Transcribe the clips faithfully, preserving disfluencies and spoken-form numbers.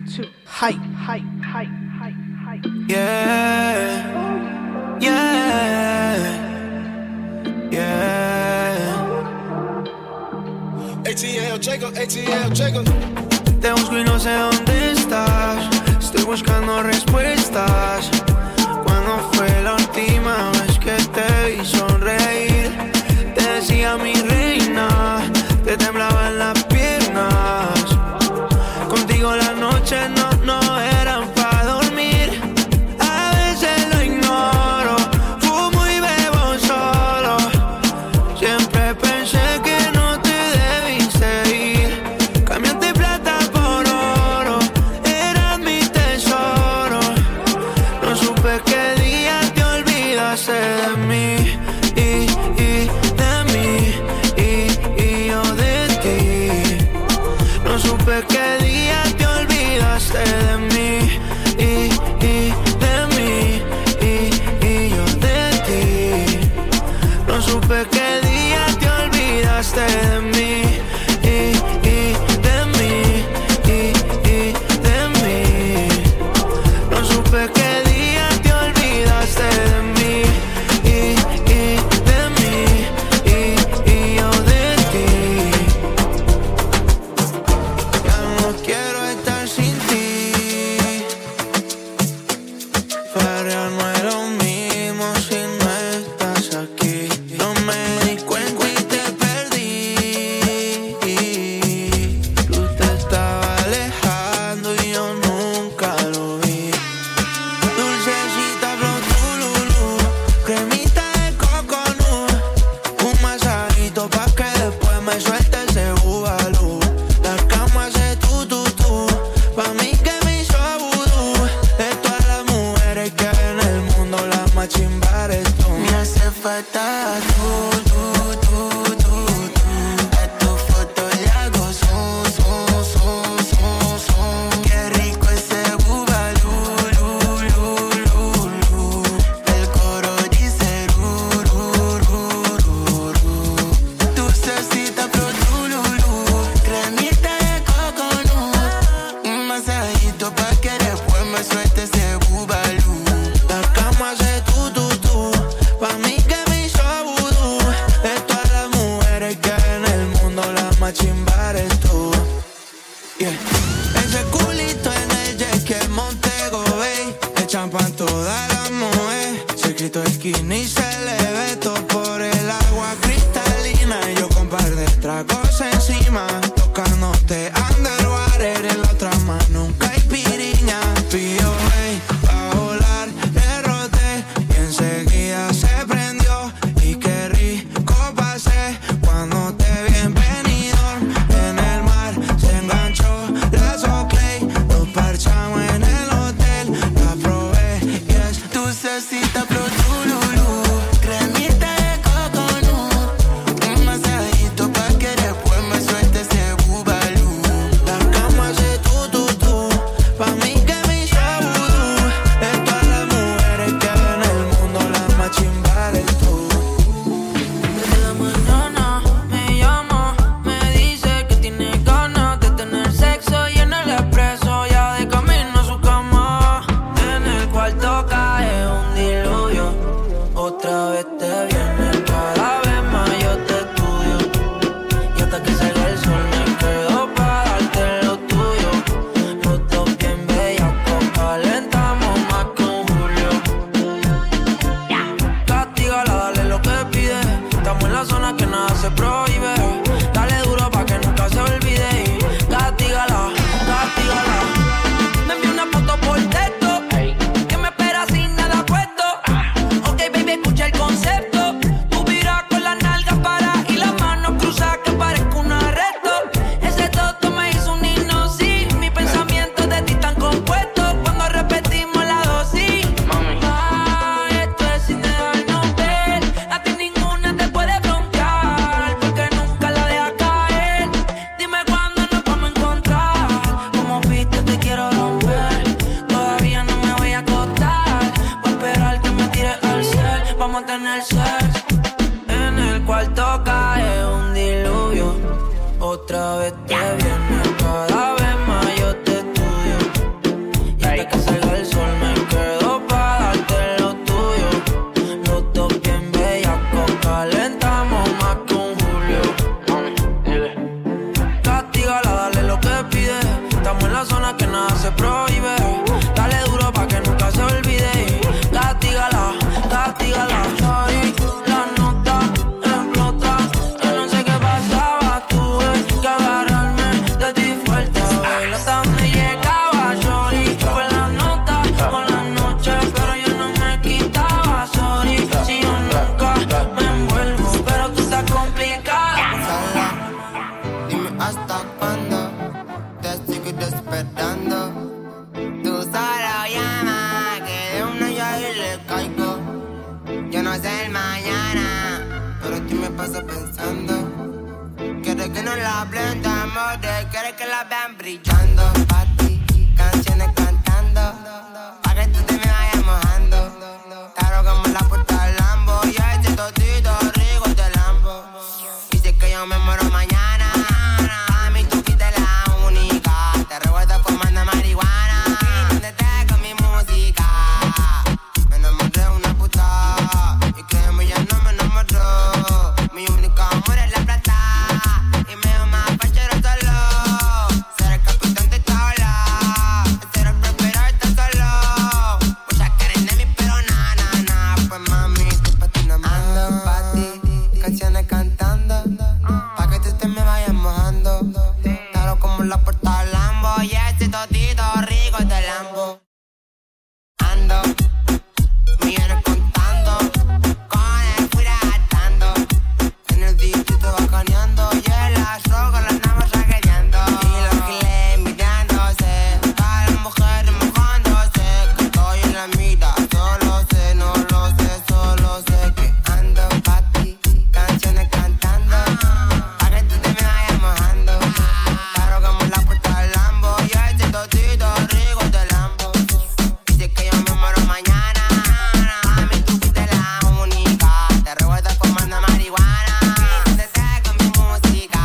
two, hi, hi, hi, hi, hi. Yeah, yeah, yeah. A T L Jacob, A T L Jacob. Te busco y no sé dónde estás. Estoy buscando respuestas. ¿Cuándo fue la última vez que te vi sonreír? Te decía mi reina, te temblaban las piernas. Contigo las noches no, no eran para dormir. A veces lo ignoro, fumo y bebo solo. Siempre pensé que no te debiste ir. Cambiaste plata por oro, eras mi tesoro. No supe qué día te olvidaste de mí. Y, y de mí, y, y yo de ti. No supe qué día te olvidaste de mí. Y, y de mí, y, y yo de ti. No supe qué día te olvidaste de mí. Y, y de mí, y, y de mí. No supe qué día te olvidaste de mí. Y, y de mí, y, y yo de ti. Ya no quiero estar sin ti. Pero no es lo mismo si no estás aquí. No me di cuenta y te perdí. Tú te estabas alejando y yo nunca lo vi. Dulcecita flor tululú, cremita de coconut. Un masajito pa' que después me suelte ese bubalú. La cama hace tu tu tu, pa' mí que me hizo vudú. De todas las mujeres que hay en el mundo, la más chimba eres tú. Me hace falta tú, tú, tú, tú, tú. A tu foto le hago zoom, zoom, zoom, zoom, zoom. Qué rico ese bubalú, lu, lu, lu, lu. El coro dice ru, ru, ru, ru, ru. Dulcecita flor tululú, cremita de coconut. Un masajito pa' que después me suelte ese bubalú. La cama hace tu, tu, tu, pa' mí que me hizo vudú. De todas las mujeres que hay en el mundo, la más chimba eres tú. Yeah. Ese culito en el jet que Montego Bay, le champan toda la mujer. Secreto skinny se le ve todo por el agua cristalina. Y yo con par de tragos encima, tocándote underwater. En la otra mano un caipiriña. Pío, hey, pa' volar, le roté y enseguida se prendió. Y qué rico pasé cuando te vi en Benidorm. En el mar se enganchó la Soclay. Nos parchamos en el hotel, la probé y es dulcecita flor tululú, cremita de coconut. Un masajito pa' que después me suelte ese bubalú. La cama hace tu, tu, tu, pa' mí que me hizo vudú. De todas las mujeres que hay en el mundo, la más chimba eres tú. Desde la mañana me llama, me dice que tiene ganas de tener sexo y en el expreso ya de camino a su cama. En el cuarto cae un diluvio, otra vez te viene, cada vez más yo te estudio. Y hasta que salga el sol me quedo para darte lo tuyo. Los dos bien bellacos, calentamos más que un julio. Castígala, dale lo que pide. Estamos en la zona que nada se prohíbe. Dale duro pa' que nunca se olvide. Castígala, castígala. Me envió una foto por texto, que me espera sin nada puesto. Ok, baby, escucha el concepto. Tú miras con las nalgas para y las manos cruzadas que parezco un arresto. Ese toto me hizo un himno, sí. Mis pensamientos de ti están compuestos cuando repetimos la dosis. Ay, esto es sin dejarnos ver. A ti ninguna te puede frontear, porque nunca la dejas caer. Dime cuándo nos vamos a encontrar. Como viste te quiero romper. Todavía no me voy a acostar. Voy a esperar que me tires al cel. Vamos a tener sex. En el cuarto cae un diluvio, otra vez te viene, cada vez más yo te estudio. paso pensando. Quiere que nos la blendamos, de quiere que la vean brillando. Pa' ti, canciones cantando, pa' que tú te me vayas mojando. Claro como la puerta del Lambo, y ese totito rico de Lambo. Dice que yo me muero mañana, a mí tú fuiste la única. Te recuerdo fumando marihuana, prendete con mi música. Me enamoré de una puta, y créeme ya no me enamoró. Mi único amor es la plata, y me dio más fachero solo. Ser el capitán de esta ola, ser el próspero está solo. Muchas quieren de mí pero na, na, na. Pues mami, tú pa' ti no me ando pa' ti, canciones cantando, pa' que tú te me vayas mojando. Claro como la puerta del Lambo, y ese totito rico de Lambo. Ando, millones contando, con el fui gastando. En el distrito bacaneando, y en las rocas las andamos raqueteando. Y los giles mirándose, todas las mujeres mojándose. Que estoy en la mira, solo sé, no lo sé, solo sé que ando pa' ti, canciones cantando, pa' que tú te me vayas mojando. Claro como la puerta del Lambo, y ese totito rico de Lambo. Dice que yo me muero mañana, a mí tú fuiste la única. Te recuerdo fumando marihuana, prendete con mi música.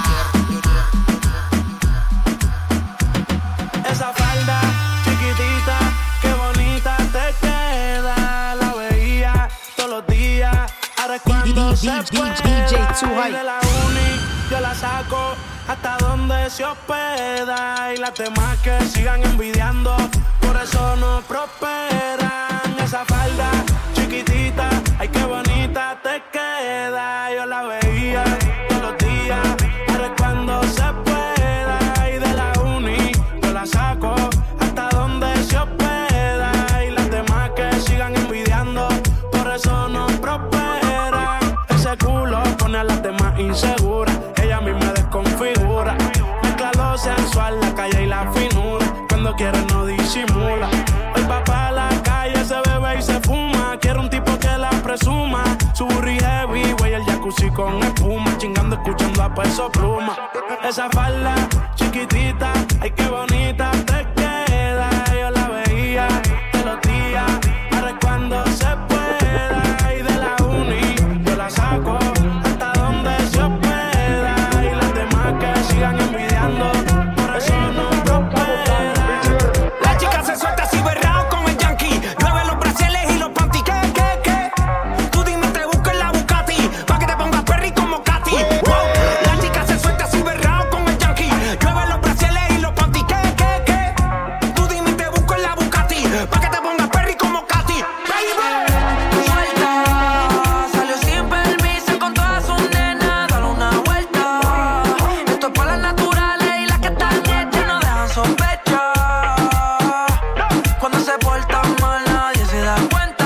Esa falda chiquitita, qué bonita te queda. La veía todos los días, ahora es cuando se pueda. D J Too High. De la uni yo la saco hasta donde se hospeda. Y las demás que sigan envidiando, por eso no prosperan. Esa falda chiquitita, ay qué bonita te queda. Yo la veía todos los días, ahora es cuando se pueda. Y de la uni yo la saco hasta donde se hospeda. Y las demás que sigan envidiando, por eso no prosperan. Ese culo pone a las demás inseguras, ella a mí me desconfigura. Mezcla lo sensual, la calle y la finura, cuando quiere no disimula. Hoy va pa' la calle, se bebe y se fuma. Quiero un tipo que la presuma. Su burri heavy, güey, el jacuzzi con espuma. Chingando, escuchando a Peso Pluma. Esa falda chiquitita, ay qué bonita te queda. Yo la veía todos los días, ahora es cuando se pueda. Y de la uni yo la saco hasta donde se hospeda. Y las demás que sigan envidiando, por eso no prosperan. La chica se suelta así berrao con el yankee. Llueve los brasiles y los panty. ¿Qué, qué, qué? Tú dime, te busco en la Bugatti, pa' que te pongas perry como Katy. Wow. La chica se suelta así berrao con el yankee. Llueve los brasiles y los panty. ¿Qué, qué, qué? Tú dime, te busco en la Bugatti, pa' que te pongas perry como Katy. Baby. Suelta, salió sin permiso con todas sus nenas. Dale una vuelta. Esto es pa' las naturales y las que están hechas no dejan sospechar. Cuando se portan mal nadie se da cuenta.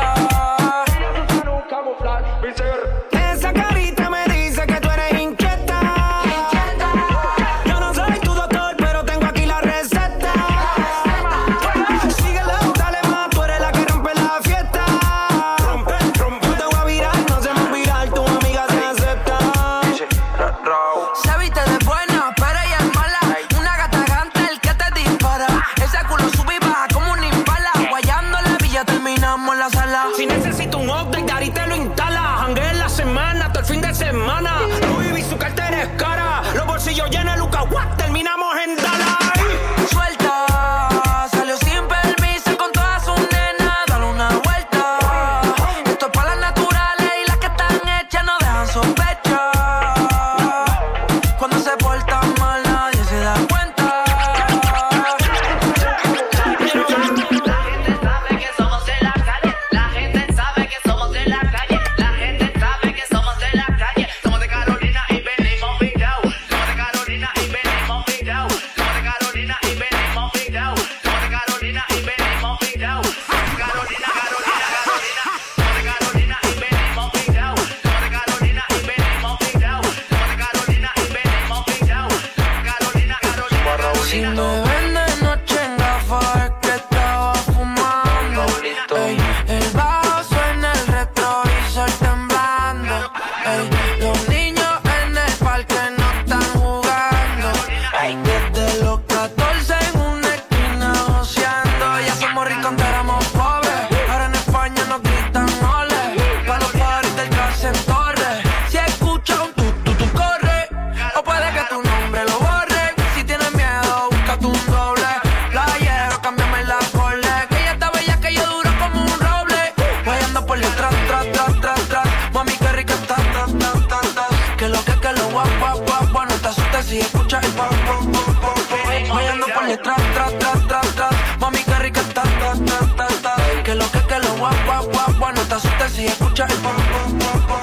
Esa carita me dice que tú eres inquieta. Yo no soy tu doctor, pero tengo aquí la receta. Síguelo, dale más, tú eres la que rompe la fiesta. Rompe, rompe. Te voy a virar, no hacemos viral, tu amiga se acepta. Se viste de buena, pero ella es mala. Una gata gante, el que te dispara. Ese culo sube y baja como un impala. Guayando la villa, terminamos en la sala. Si necesito un update, Dari te lo instala. Jangué en la semana, hasta el fin de semana. Louis V, su cartera es cara. Los bolsillos llenos de Luca, what? Terminamos en Dalai. Suelta, salió sin permiso con todas sus nenas. Dale una vuelta. Esto es pa' las naturales y las que están hechas no dejan sospechar. Cuando se portan mal nadie se da cuenta. La gente sabe que somos de la calle, la gente sabe que somos de la calle, la gente sabe que somos de la calle, somos de Carolina y venimos picados, somos de Carolina y venimos Los niños en el parque no están jugando. Ay, desde los catorce en una esquina joseando. Ya somos ricos, antes éramos pobres. Ahora en España nos gritan ole. Pa' los paris del clase en torre. Si escuchas un tu, tu, tu corre. O puede que tu nombre lo borre. Si tienes miedo, búscate un doble. Playero, cámbiame la cole. Que ella está bella, que yo duro como un roble. Voy ando por detrás, tras, tras, tras, tras. Mami, qué rica está, ta, ta, ta, ta. Que lo que, que lo guap, guap, guap. Bueno, te asustes si escuchas el pop, pop, pop, pop. Voy ando por detrás, tras, tras, tras, tras. Mami, qué rica está, ta, ta, ta, ta. Que lo que, que lo guap, guap, guap. Bueno, te asustes si escuchas el pop, pop, pop, pop.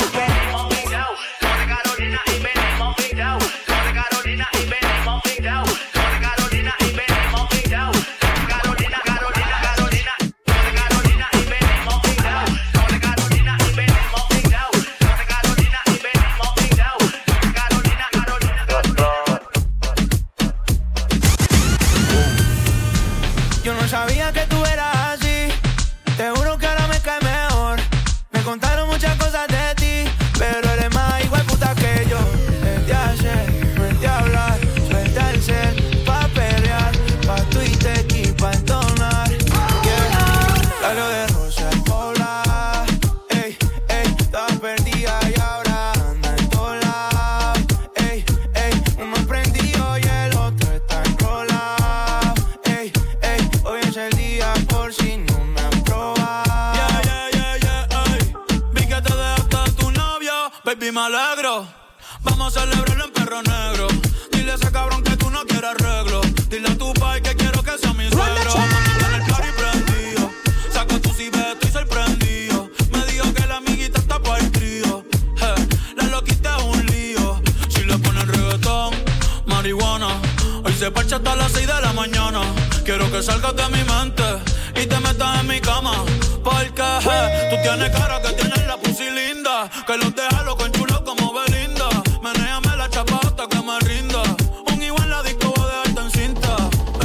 Yo no sabía que tú eras así. Te juro que ahora me cae mejor. Me contaron muchas cosas de ti, pero eres más igual puta que yo. Desde hacer, vente a hablar, suelta el cel, pa' pelear, pa' Twitter y pa' entonar. Yeah. Labio de rosa en Pola. Ey, ey, estaba perdida y ahora anda en todos lados. Ey, ey, uno prendido y el otro está enrolado. Ey, ey, hoy es el día por si no me han probado. Yeah, yeah, yeah, yeah, ey. Vi que te dejaste a tu novio, baby, me alegro. Vamos a celebrarlo en perro negro. Dile a ese cabrón que tú no quieres arreglo. Dile a tu pai que quiero que sea mi suegro. Mami, tiene el party prendido. Saca tu cibeto y sorprendido. Me dijo que la amiguita está por el trío. Eh, la loquita es un lío. Si le ponen reggaetón, marihuana. Hoy se parcha hasta las seis de la mañana. Quiero que salgas de mi mente y te metas en mi cama. Porque eh, tú tienes cara que tienes la pussy linda. Que los deja loco en chulo como Belinda. Menéame la chapa hasta que me rinda. Un igual la disco voy a dejarte en cinta.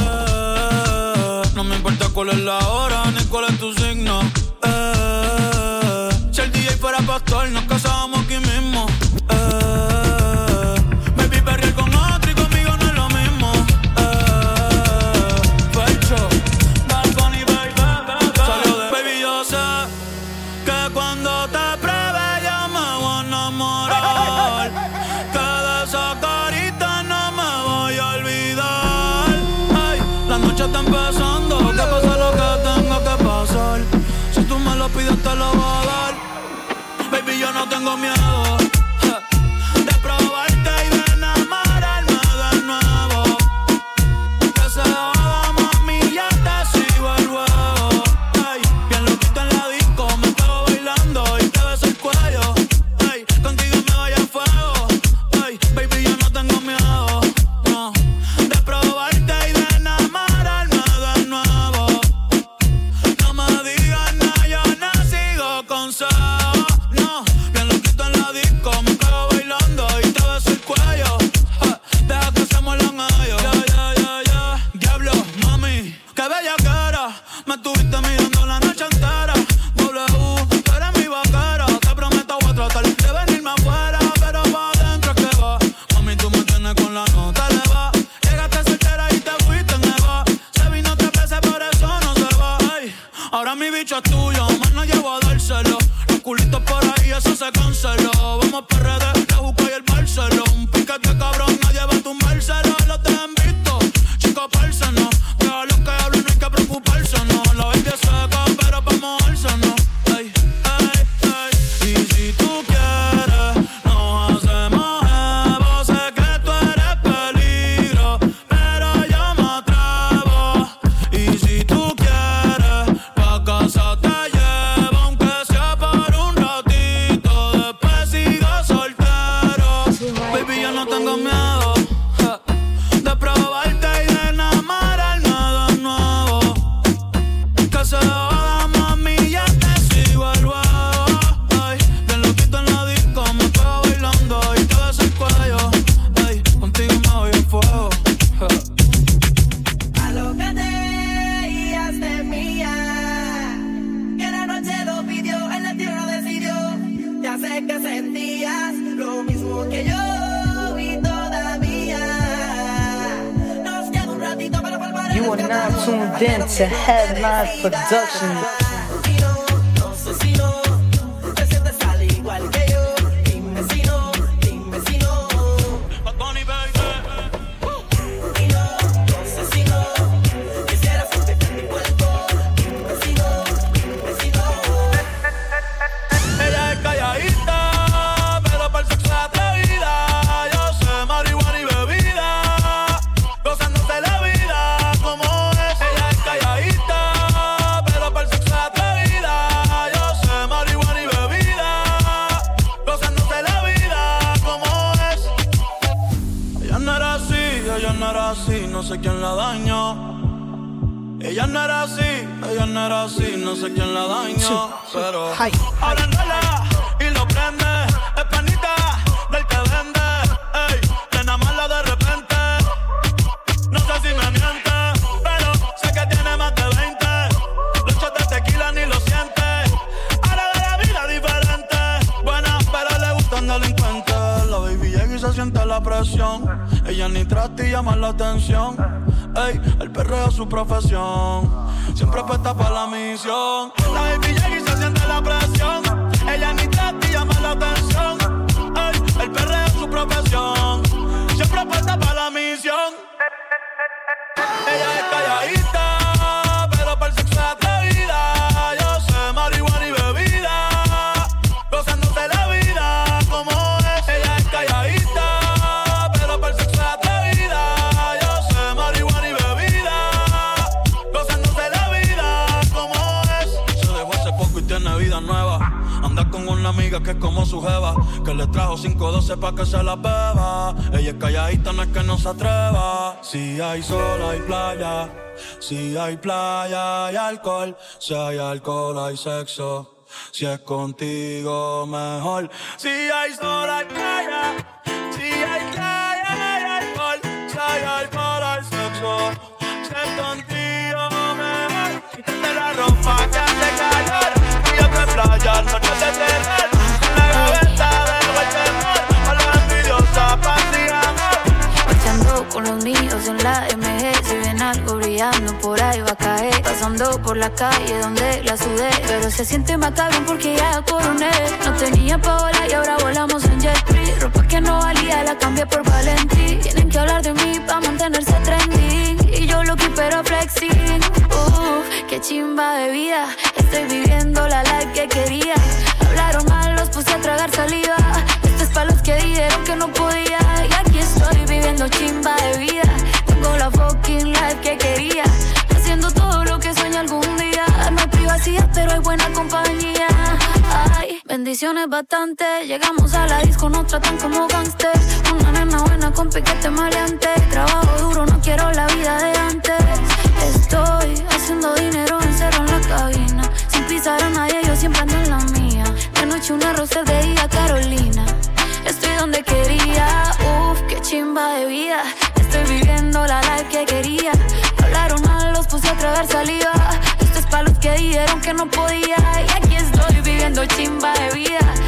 Eh, no me importa cuál es la hora ni cuál es tu signo. Eh, si el D J fuera pastor nos casábamos aquí mismo. Eh, baby, perrear con otro y conmigo no es lo mismo. Eh, pecho, Bad Bunny, baby, salió de baby, yo sé que cuando te pruebe yo me voy a enamorar. Que de esa carita no me voy a olvidar. Ay, la noche está empezando, que pase lo que tenga que pasar. Si tú me lo pides te lo voy a dar. Baby, yo no tengo miedo de probarte y de enamorarme de nuevo. Que se joda, mami, ya te sigo el juego. Ay, bien loquita en la disco, me quedo bailando y te beso el cuello. Ay, contigo me voy a fuego. Ay, baby, yo no tengo miedo, no, de probarte y de enamorarme de nuevo. No me digas nada, yo no sigo consejos. No, bien loquito en la disco, me quedo bailando y te beso el cuello. Ja, deja que seamos los medios. Yeah, yeah, yeah, yeah. Diablo, mami, qué bella que era. Me estuviste mirando la noche entera. W, tú eres mi vaquera. Te prometo voy a tratar de venirme afuera, pero pa' adentro es que va. Mami, tú me tienes con la nota eleva. Llegaste soltera y te fuiste en Eva. Se vino tres veces, por eso no se va. Ay, ahora mi bicho es tuyo, más no llevo a dárselo. Los culitos por ahí, eso se canceló. Vamos P R D, la Juco y el Barceló. Un piquete cabrón, nadie va a tumbárselo. Los te han visto, chicos, pársenos. Deja los que hablan, no hay que preocuparse, no. La baby es seca, pero pa' mojarse, no. Ay, ay, ay. Y si tú quieres, nos hacemos evo. Sé que tú eres peligro, pero yo me atrevo. Y si tú quieres, pa' casa te llevo, aunque sea por un ratito. Después sigo soltero. Baby, yo no tengo miedo ja, de probarte y de enamorarme de nuevo. Que se joda, mami, ya te sigo el juego. Ay, bien loquito en la disco, me quedo bailando y te beso el cuello. Ay, contigo me voy a fuego. Ja. Alócate y hazte mía. Que la noche lo pidió, el destino lo decidió. Ya sé que sentías lo You are now tuned in to Headline Production. No sé si no te sientes al igual que yo. Dime si no, dime si no. Y no, no sé si no quisiera sentirte en mi cuerpo. Dime si no, dime si no. Ella es calladita, pero para el sexo es atrevida. Yo sé marihuana y bebida, gozándose la vida como es. Ella es calladita, pero para el sexo es atrevida. Yo sé marihuana y bebida, gozándose la vida como es. Ella no era así, ella no era así, no sé quién la dañó. Ella no era así, ella no era así, no sé quién la dañó, pero ahora enrola y lo prende, es panita del que vende, ey, le enamala de repente, no sé si me miente, pero sé que tiene más de veinte, los shots de tequila ni lo siente, ahora ve la vida diferente, buena pero le gustan delincuentes, la baby llega y se siente la presión, ella ni trata y llama la atención. Ey, el perreo es su profesión. Siempre apuesta para la misión. La baby llega y se siente la presión. Ella ni trata y llama la atención. Ey, el perreo es su profesión. Siempre apuesta para la misión. Ella es calladita, pero para el sexo es atrevida. Yo sé marihuana y bebida, gozándose la vida como es. Ella es calladita, pero para el sexo es atrevida. Yo sé marihuana y bebida, gozándose la vida como es. Se dejó hace poco y tiene vida nueva. Anda con una amiga que es como su jeva, que le trajo cinco doce pa' que se la beba. Ella es calladita, no es que no se atreva. Si hay sol, hay playa. Si hay playa, hay alcohol. Si hay alcohol, hay sexo. Si es contigo, mejor. Si hay sol, hay playa. Si hay playa, hay alcohol. Si hay alcohol, hay sexo. Si es contigo, mejor. Quítate la ropa que hace calor. Fíjate playa, no te detener. En la gaveta dejo el temor. A la envidiosa pasión. Marchando con los míos en la M G. Si ven algo brillando por ahí va a caer. Pasando por la calle donde la sudé, pero se siente más cabrón porque ya coroné. No tenía pa' volar y ahora volamos en jet free. Ropa que no valía la cambié por Valentí. Tienen que hablar de mí pa' mantenerse trending. Y yo lo que pero flexing. Uff, qué chimba de vida. Estoy viviendo la life que quería. Hablaron mal, los puse a tragar saliva. Esto es pa' los que dijeron que no podía. Y aquí estoy viviendo chimba de vida. Tengo la fucking life que quería. Haciendo todo lo que sueño algún día. No hay privacidad, pero hay buena compañía. Ay, bendiciones bastante. Llegamos a la disco, nos tratan como gangsters. Una nena buena con piquete maleante. Trabajo duro, no quiero la vida de antes. Estoy haciendo dinero encerrado en la cabina. Sin pisar a nadie, yo siempre ando en la mía. De noche una rosa, de día Carolina. Estoy donde quería, uff, qué chimba de vida. Estoy viviendo la life que quería. Hablaron mal, los puse a tragar saliva. Esto es pa' los que dijeron que no podía. Y aquí estoy viviendo chimba de vida.